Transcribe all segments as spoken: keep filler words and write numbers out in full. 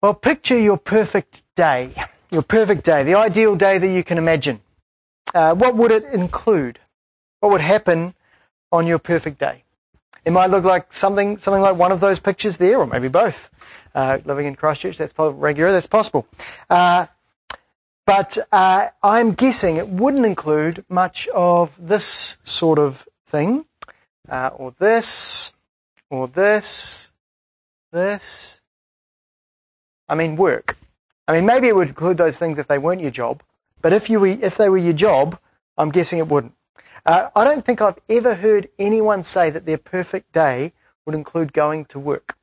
Well, picture your perfect day, your perfect day, the ideal day that you can imagine. Uh, what would it include? What would happen on your perfect day? It might look like something something like one of those pictures there, or maybe both. Uh, living in Christchurch, that's regular, that's possible. Uh, but uh, I'm guessing it wouldn't include much of this sort of thing, uh, or this, or this, this. I mean, work. I mean, maybe it would include those things if they weren't your job, but if you were, if they were your job, I'm guessing it wouldn't. Uh, I don't think I've ever heard anyone say that their perfect day would include going to work.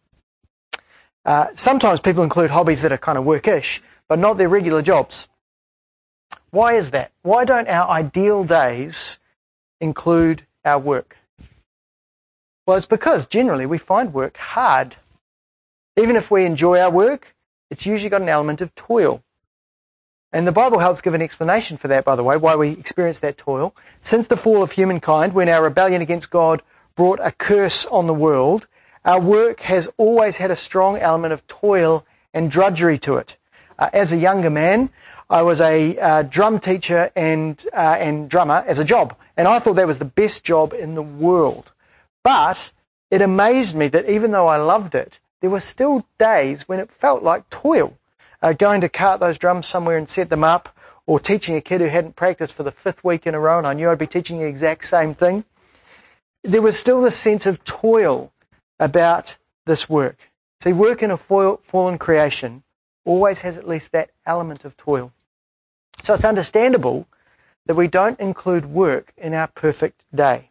Uh, sometimes people include hobbies that are kind of workish, but not their regular jobs. Why is that? Why don't our ideal days include our work? Well, it's because generally we find work hard. Even if we enjoy our work, it's usually got an element of toil. And the Bible helps give an explanation for that, by the way, why we experience that toil. Since the fall of humankind, when our rebellion against God brought a curse on the world, our work has always had a strong element of toil and drudgery to it. Uh, as a younger man, I was a uh, drum teacher and uh, and drummer as a job, and I thought that was the best job in the world. But it amazed me that even though I loved it, there were still days when it felt like toil. Uh, going to cart those drums somewhere and set them up, or teaching a kid who hadn't practiced for the fifth week in a row, and I knew I'd be teaching the exact same thing. There was still this sense of toil about this work. See, work in a fallen creation always has at least that element of toil. So it's understandable that we don't include work in our perfect day.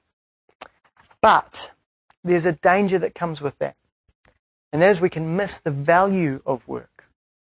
But there's a danger that comes with that. And that is we can miss the value of work.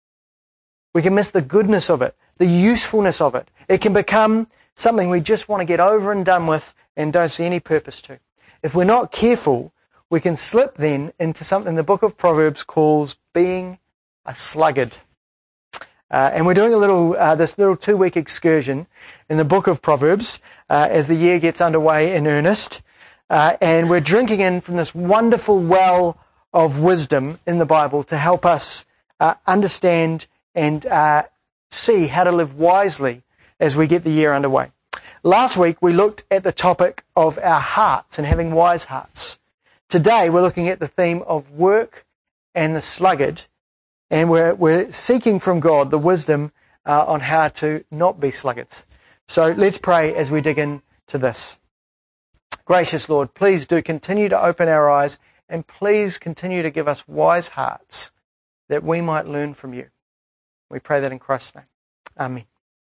We can miss the goodness of it, the usefulness of it. It can become something we just want to get over and done with and don't see any purpose to. If we're not careful, we can slip then into something the book of Proverbs calls being a sluggard. Uh, and we're doing a little, uh, this little two-week excursion in the book of Proverbs uh, as the year gets underway in earnest. Uh, and we're drinking in from this wonderful well of wisdom in the Bible to help us uh, understand and uh, see how to live wisely as we get the year underway. Last week we looked at the topic of our hearts and having wise hearts. Today we're looking at the theme of work and the sluggard, and we're, we're seeking from God the wisdom uh, on how to not be sluggards. So let's pray as we dig into this. Gracious Lord, please do continue to open our eyes, and please continue to give us wise hearts that we might learn from you. We pray that in Christ's name. Amen.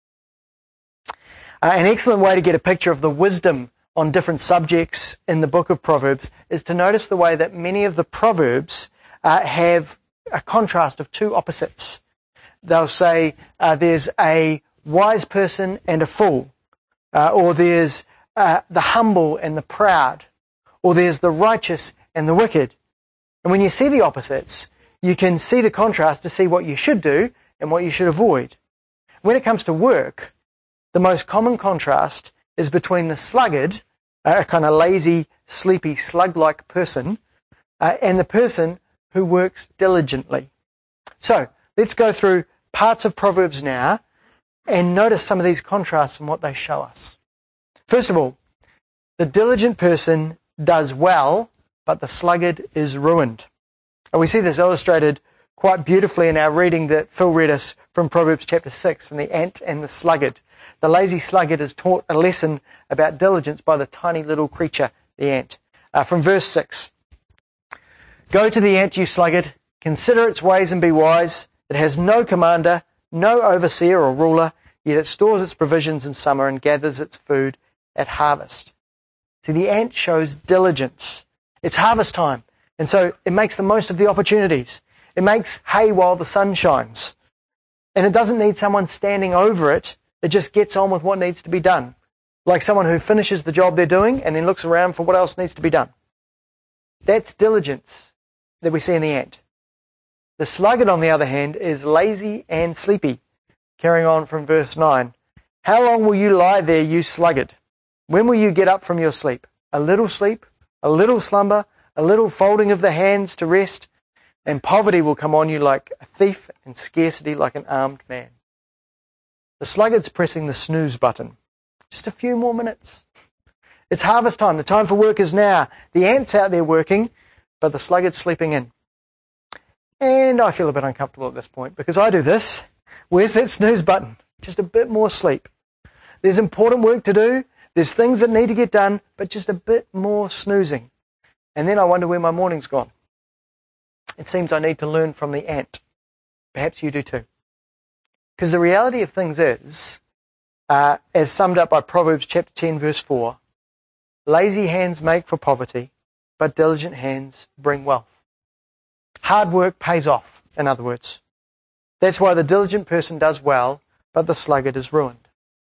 Uh, an excellent way to get a picture of the wisdom on different subjects in the book of Proverbs is to notice the way that many of the Proverbs uh, have a contrast of two opposites. They'll say uh, there's a wise person and a fool, uh, or there's uh, the humble and the proud, or there's the righteous and the wicked. And when you see the opposites, you can see the contrast to see what you should do and what you should avoid. When it comes to work, the most common contrast is between the sluggard, a kind of lazy, sleepy, slug-like person, uh, and the person who works diligently. So let's go through parts of Proverbs now and notice some of these contrasts and what they show us. First of all, the diligent person does well, but the sluggard is ruined. And we see this illustrated quite beautifully in our reading that Phil read us from Proverbs chapter six, from the ant and the sluggard. The lazy sluggard is taught a lesson about diligence by the tiny little creature, the ant. Uh, from verse six. Go to the ant, you sluggard, consider its ways and be wise. It has no commander, no overseer or ruler, yet it stores its provisions in summer and gathers its food at harvest. See, the ant shows diligence. It's harvest time, and so it makes the most of the opportunities. It makes hay while the sun shines. And it doesn't need someone standing over it. It just gets on with what needs to be done. Like someone who finishes the job they're doing and then looks around for what else needs to be done. That's diligence that we see in the ant. The sluggard, on the other hand, is lazy and sleepy. Carrying on from verse nine. How long will you lie there, you sluggard? When will you get up from your sleep? A little sleep, a little slumber, a little folding of the hands to rest. and poverty will come on you like a thief and scarcity like an armed man. The sluggard's pressing the snooze button. Just a few more minutes. It's harvest time. The time for work is now. The ant's out there working, but the sluggard's sleeping in. And I feel a bit uncomfortable at this point because I do this. Where's that snooze button? Just a bit more sleep. There's important work to do. There's things that need to get done, but just a bit more snoozing. And then I wonder where my morning's gone. It seems I need to learn from the ant. Perhaps you do too. Because the reality of things is, uh, as summed up by Proverbs chapter ten, verse four, lazy hands make for poverty, but diligent hands bring wealth. Hard work pays off, in other words. That's why the diligent person does well, but the sluggard is ruined.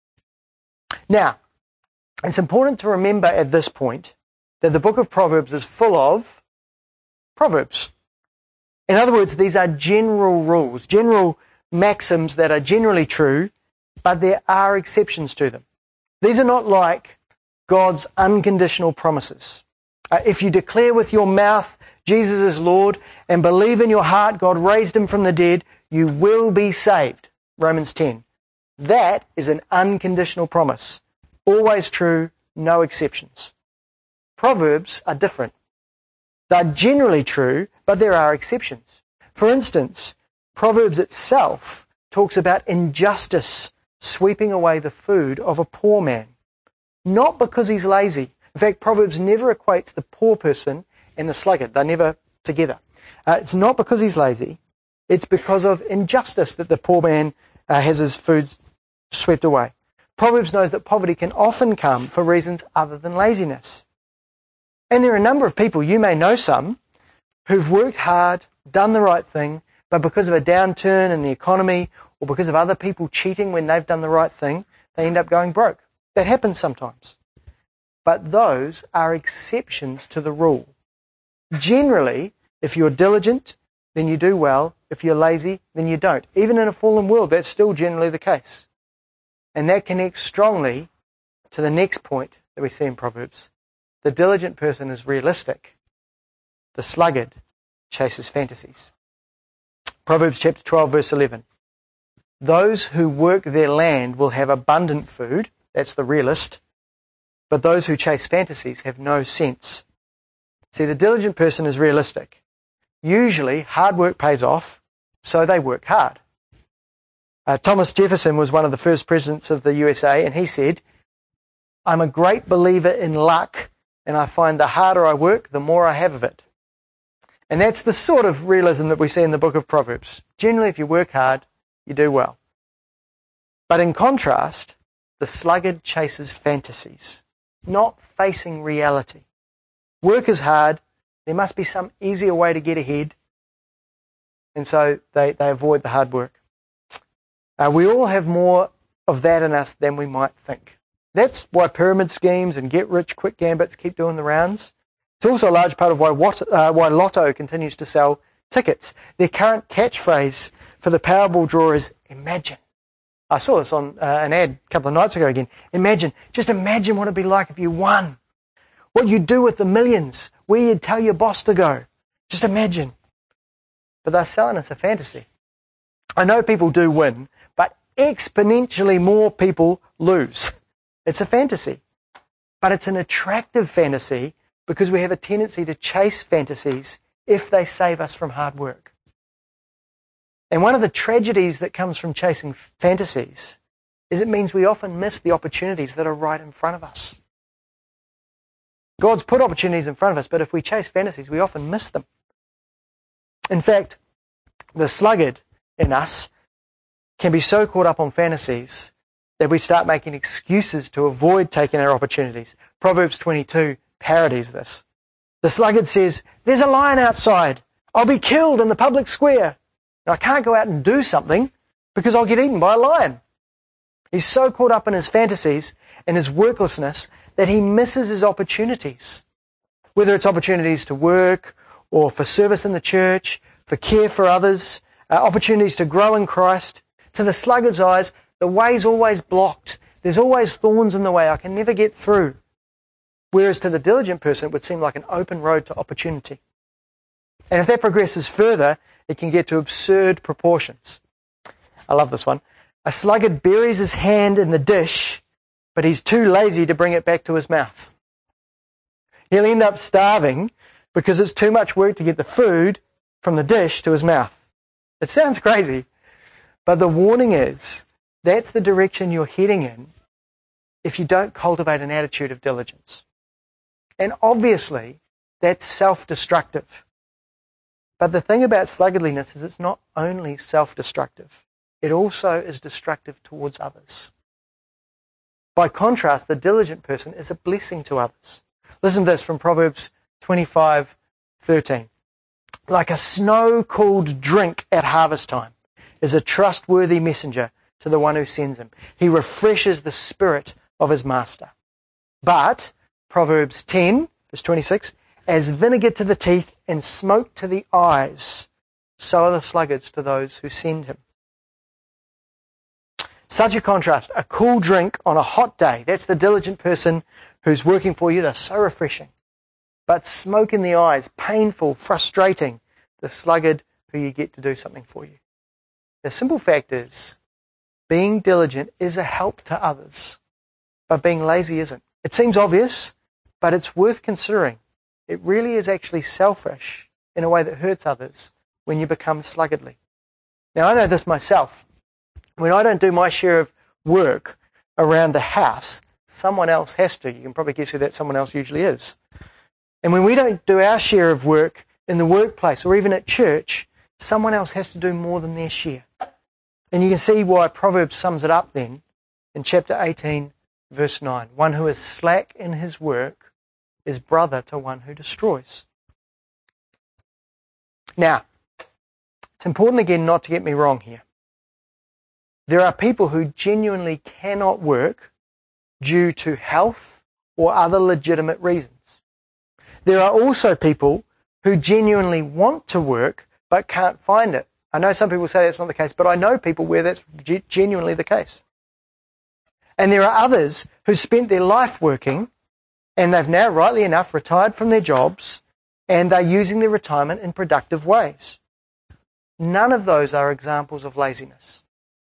Now, it's important to remember at this point that the book of Proverbs is full of proverbs. In other words, these are general rules, general maxims that are generally true, but there are exceptions to them. These are not like God's unconditional promises. Uh, if you declare with your mouth Jesus is Lord and believe in your heart God raised him from the dead, you will be saved. Romans ten. That is an unconditional promise. Always true, no exceptions. Proverbs are different. They're generally true, but there are exceptions. For instance, Proverbs itself talks about injustice sweeping away the food of a poor man. Not because he's lazy. In fact, Proverbs never equates the poor person and the sluggard. They're never together. Uh, it's not because he's lazy. It's because of injustice that the poor man uh, has his food swept away. Proverbs knows that poverty can often come for reasons other than laziness. And there are a number of people, you may know some, who've worked hard, done the right thing, but because of a downturn in the economy or because of other people cheating when they've done the right thing, they end up going broke. That happens sometimes. But those are exceptions to the rule. Generally, if you're diligent, then you do well. If you're lazy, then you don't. Even in a fallen world, that's still generally the case. And that connects strongly to the next point that we see in Proverbs. The diligent person is realistic. The sluggard chases fantasies. Proverbs chapter twelve, verse eleven. Those who work their land will have abundant food. That's the realist. But those who chase fantasies have no sense. See, the diligent person is realistic. Usually, hard work pays off, so they work hard. Uh, Thomas Jefferson was one of the first presidents of the U S A, and he said, I'm a great believer in luck, and I find the harder I work, the more I have of it. And that's the sort of realism that we see in the book of Proverbs. Generally, if you work hard, you do well. But in contrast, the sluggard chases fantasies, not facing reality. Work is hard. There must be some easier way to get ahead. And so they, they avoid the hard work. Uh, we all have more of that in us than we might think. That's why pyramid schemes and get-rich-quick gambits keep doing the rounds. It's also a large part of why, what, uh, why Lotto continues to sell tickets. Their current catchphrase for the Powerball draw is imagine. I saw this on uh, an ad a couple of nights ago again. Imagine. Just imagine what it'd be like if you won. What you'd do with the millions. Where you'd tell your boss to go. Just imagine. But they're selling us a fantasy. I know people do win, but exponentially more people lose. It's a fantasy. But it's an attractive fantasy because we have a tendency to chase fantasies if they save us from hard work. And one of the tragedies that comes from chasing fantasies is it means we often miss the opportunities that are right in front of us. God's put opportunities in front of us, but if we chase fantasies, we often miss them. In fact, the sluggard in us can be so caught up on fantasies that we start making excuses to avoid taking our opportunities. Proverbs twenty-two parodies this. The sluggard says, there's a lion outside. I'll be killed in the public square. And I can't go out and do something because I'll get eaten by a lion. He's so caught up in his fantasies and his worklessness that he misses his opportunities. Whether it's opportunities to work or for service in the church, for care for others, uh, opportunities to grow in Christ. To the sluggard's eyes, the way's always blocked. There's always thorns in the way. I can never get through. Whereas to the diligent person, it would seem like an open road to opportunity. And if that progresses further, it can get to absurd proportions. I love this one. A sluggard buries his hand in the dish, but he's too lazy to bring it back to his mouth. He'll end up starving because it's too much work to get the food from the dish to his mouth. It sounds crazy, but the warning is that's the direction you're heading in if you don't cultivate an attitude of diligence. And obviously, that's self-destructive. But the thing about sluggardliness is it's not only self-destructive, it also is destructive towards others. By contrast, the diligent person is a blessing to others. Listen to this from Proverbs twenty-five thirteen. Like a snow-cooled drink at harvest time is a trustworthy messenger to the one who sends him. He refreshes the spirit of his master. But, Proverbs ten, verse twenty-six, as vinegar to the teeth and smoke to the eyes, so are the sluggards to those who send him. Such a contrast. A cool drink on a hot day. That's the diligent person who's working for you. They're so refreshing. But smoke in the eyes, painful, frustrating. The sluggard who you get to do something for you. The simple fact is, being diligent is a help to others, but being lazy isn't. It seems obvious, but it's worth considering. It really is actually selfish in a way that hurts others when you become sluggardly. Now, I know this myself. When I don't do my share of work around the house, someone else has to. You can probably guess who that someone else usually is. And when we don't do our share of work in the workplace or even at church, someone else has to do more than their share. And you can see why Proverbs sums it up then in chapter eighteen, verse nine. One who is slack in his work is brother to one who destroys. Now, it's important again not to get me wrong here. There are people who genuinely cannot work due to health or other legitimate reasons. There are also people who genuinely want to work but can't find it. I know some people say that's not the case, but I know people where that's genuinely the case. And there are others who spent their life working and they've now, rightly enough, retired from their jobs and they're using their retirement in productive ways. None of those are examples of laziness.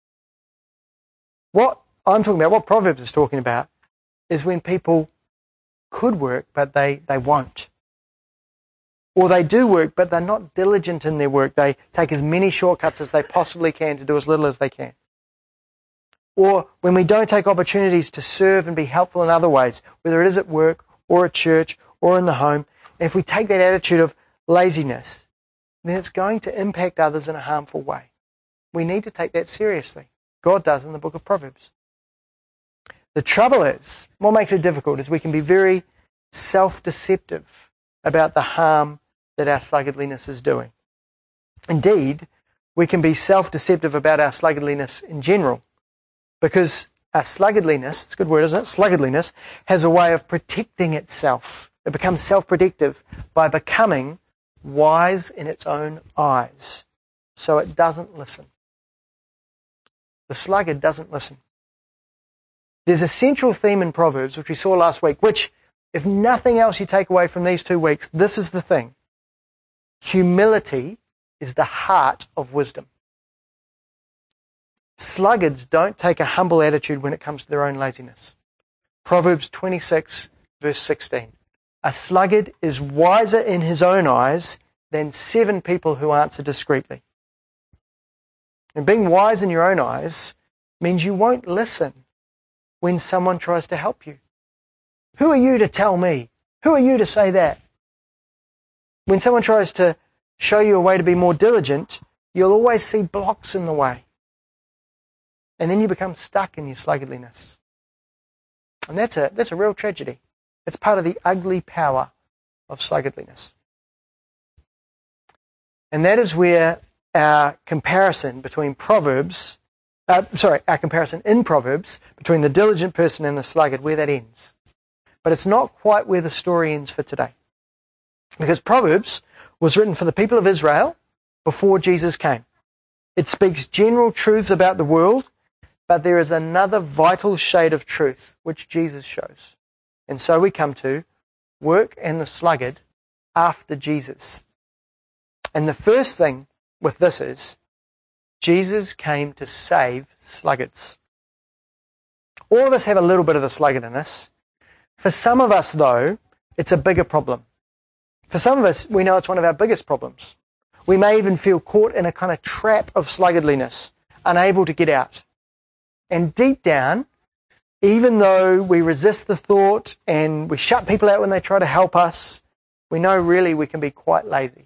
What I'm talking about, what Proverbs is talking about, is when people could work but they, they won't. Or they do work but they're not diligent in their work. They take as many shortcuts as they possibly can to do as little as they can. Or when we don't take opportunities to serve and be helpful in other ways, whether it is at work or at church or in the home, and if we take that attitude of laziness, then it's going to impact others in a harmful way. We need to take that seriously. God does in the book of Proverbs. The trouble is, what makes it difficult is we can be very self-deceptive about the harm that our sluggardliness is doing. Indeed, we can be self-deceptive about our sluggardliness in general, because our sluggardliness, it's a good word, isn't it? Sluggardliness has a way of protecting itself. It becomes self-protective by becoming wise in its own eyes, so it doesn't listen. The sluggard doesn't listen. There's a central theme in Proverbs, which we saw last week, which, if nothing else you take away from these two weeks, this is the thing. Humility is the heart of wisdom. Sluggards don't take a humble attitude when it comes to their own laziness. Proverbs twenty-six, verse sixteen. A sluggard is wiser in his own eyes than seven people who answer discreetly. And being wise in your own eyes means you won't listen when someone tries to help you. Who are you to tell me? Who are you to say that? When someone tries to show you a way to be more diligent, you'll always see blocks in the way. And then you become stuck in your sluggardliness. And that's a, that's a real tragedy. It's part of the ugly power of sluggardliness. And that is where our comparison between Proverbs, uh, sorry, our comparison in Proverbs between the diligent person and the sluggard, where that ends. But it's not quite where the story ends for today. Because Proverbs was written for the people of Israel before Jesus came. It speaks general truths about the world, but there is another vital shade of truth which Jesus shows. And so we come to work and the sluggard after Jesus. And the first thing with this is, Jesus came to save sluggards. All of us have a little bit of the sluggard in us. For some of us, though, it's a bigger problem. For some of us, we know it's one of our biggest problems. We may even feel caught in a kind of trap of sluggardliness, unable to get out. And deep down, even though we resist the thought and we shut people out when they try to help us, we know really we can be quite lazy.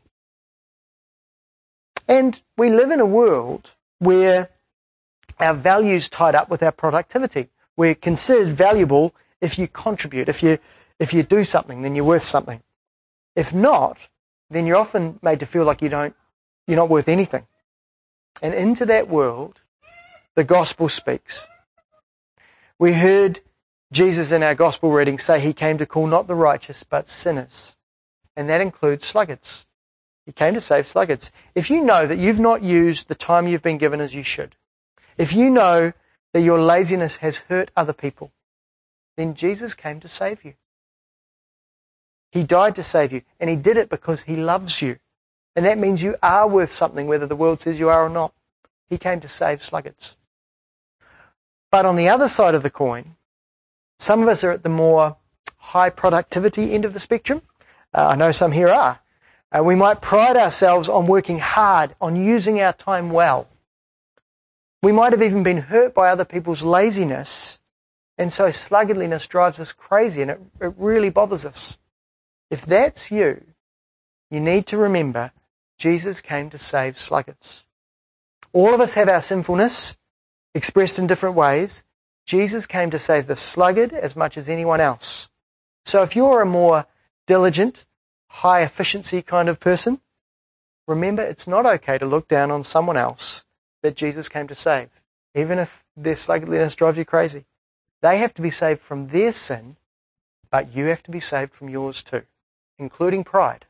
And we live in a world where our value's tied up with our productivity. We're considered valuable if you contribute. If you if you do something, then you're worth something. If not, then you're often made to feel like you don't, you're not worth anything. And into that world, the gospel speaks. We heard Jesus in our gospel reading say he came to call not the righteous, but sinners. And that includes sluggards. He came to save sluggards. If you know that you've not used the time you've been given as you should, if you know that your laziness has hurt other people, then Jesus came to save you. He died to save you, and he did it because he loves you. And that means you are worth something, whether the world says you are or not. He came to save sluggards. But on the other side of the coin, some of us are at the more high productivity end of the spectrum. Uh, I know some here are. Uh, we might pride ourselves on working hard, on using our time well. We might have even been hurt by other people's laziness, and so sluggardliness drives us crazy, and it, it really bothers us. If that's you, you need to remember Jesus came to save sluggards. All of us have our sinfulness expressed in different ways. Jesus came to save the sluggard as much as anyone else. So if you're a more diligent, high efficiency kind of person, remember it's not okay to look down on someone else that Jesus came to save, even if their sluggardliness drives you crazy. They have to be saved from their sin, but you have to be saved from yours too, including pride.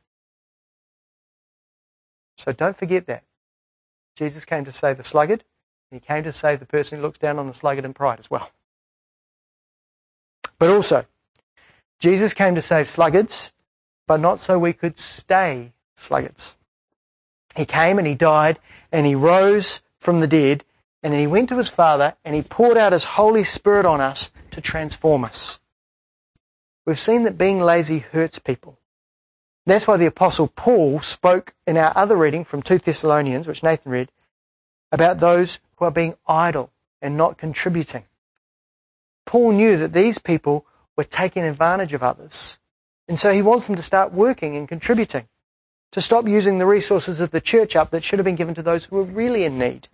So don't forget that. Jesus came to save the sluggard, and he came to save the person who looks down on the sluggard in pride as well. But also, Jesus came to save sluggards, but not so we could stay sluggards. He came and he died and he rose from the dead, and then he went to his Father and he poured out his Holy Spirit on us to transform us. We've seen that being lazy hurts people. That's why the Apostle Paul spoke in our other reading from Second Thessalonians, which Nathan read, about those who are being idle and not contributing. Paul knew that these people were taking advantage of others, and so he wants them to start working and contributing, to stop using the resources of the church up that should have been given to those who were really in need.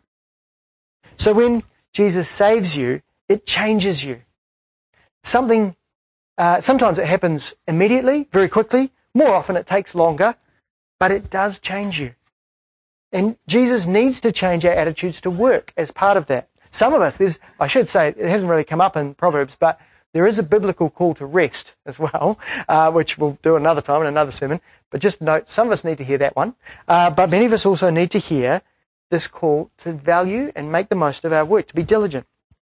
So when Jesus saves you, it changes you. Something, uh, sometimes it happens immediately, very quickly. More often it takes longer, but it does change you. And Jesus needs to change our attitudes to work as part of that. Some of us, there's, I should say, it hasn't really come up in Proverbs, but there is a biblical call to rest as well, uh, which we'll do another time in another sermon. But just note, some of us need to hear that one. Uh, but many of us also need to hear this call to value and make the most of our work, to be diligent.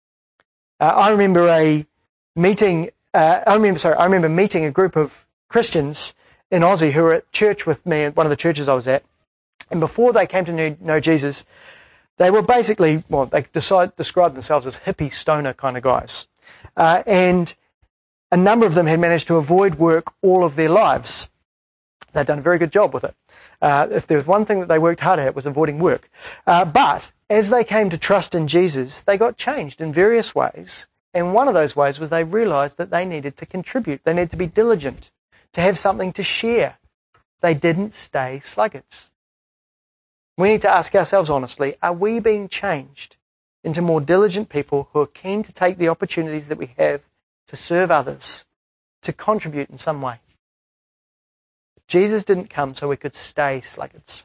Uh, I remember a meeting, uh, I remember, sorry, I remember meeting a group of Christians in Aussie who were at church with me at one of the churches I was at. And before they came to know, know Jesus, they were basically, well, they decide, described themselves as hippie stoner kind of guys. Uh, and a number of them had managed to avoid work all of their lives. They'd done a very good job with it. Uh, if there was one thing that they worked hard at, it was avoiding work. Uh, but as they came to trust in Jesus, they got changed in various ways. And one of those ways was they realized that they needed to contribute. They needed to be diligent, to have something to share. They didn't stay sluggards. We need to ask ourselves honestly, are we being changed into more diligent people who are keen to take the opportunities that we have to serve others, to contribute in some way? Jesus didn't come so we could stay sluggards.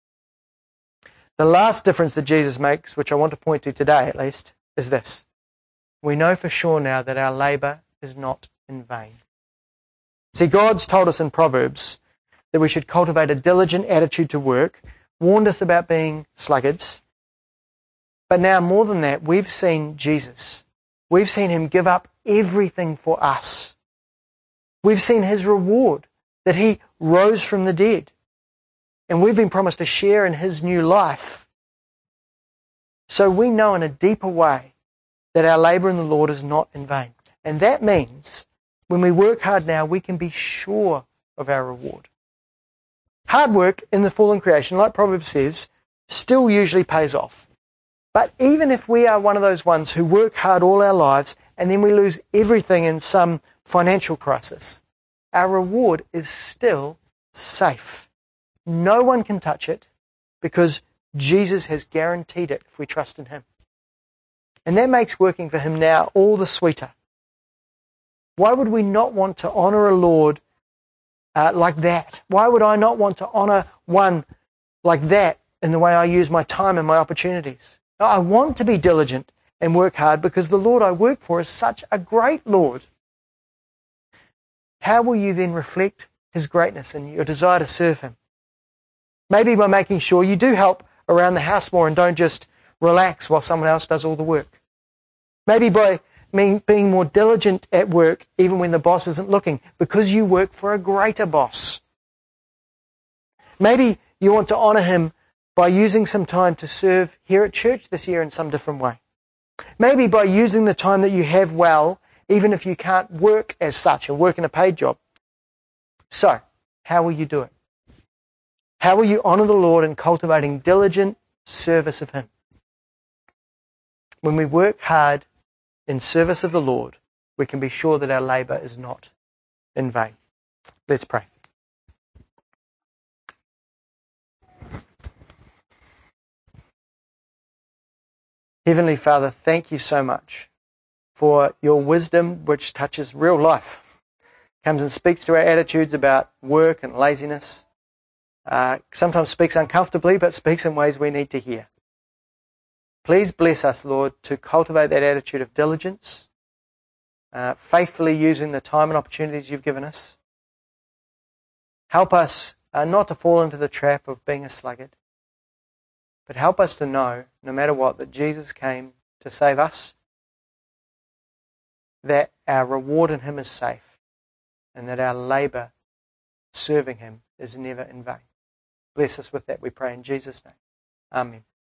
The last difference that Jesus makes, which I want to point to today at least, is this. We know for sure now that our labour is not in vain. See, God's told us in Proverbs that we should cultivate a diligent attitude to work, warned us about being sluggards. But now more than that, we've seen Jesus. We've seen him give up everything for us. We've seen his reward, that he rose from the dead. And we've been promised a share in his new life. So we know in a deeper way that our labour in the Lord is not in vain. And that means when we work hard now, we can be sure of our reward. Hard work in the fallen creation, like Proverbs says, still usually pays off. But even if we are one of those ones who work hard all our lives and then we lose everything in some financial crisis, our reward is still safe. No one can touch it because Jesus has guaranteed it if we trust in him. And that makes working for him now all the sweeter. Why would we not want to honour a Lord uh, like that? Why would I not want to honour one like that in the way I use my time and my opportunities? No, I want to be diligent and work hard because the Lord I work for is such a great Lord. How will you then reflect his greatness and your desire to serve him? Maybe by making sure you do help around the house more and don't just relax while someone else does all the work. Maybe by being more diligent at work even when the boss isn't looking because you work for a greater boss. Maybe you want to honour him by using some time to serve here at church this year in some different way. Maybe by using the time that you have well, even if you can't work as such and work in a paid job. So, how will you do it? How will you honour the Lord in cultivating diligent service of him? When we work hard in service of the Lord, we can be sure that our labour is not in vain. Let's pray. Heavenly Father, thank you so much for your wisdom which touches real life. Comes and speaks to our attitudes about work and laziness. Uh, sometimes speaks uncomfortably, but speaks in ways we need to hear. Please bless us, Lord, to cultivate that attitude of diligence, uh, faithfully using the time and opportunities you've given us. Help us uh, not to fall into the trap of being a sluggard, but help us to know, no matter what, that Jesus came to save us, that our reward in him is safe, and that our labour serving him is never in vain. Bless us with that, we pray in Jesus' name. Amen.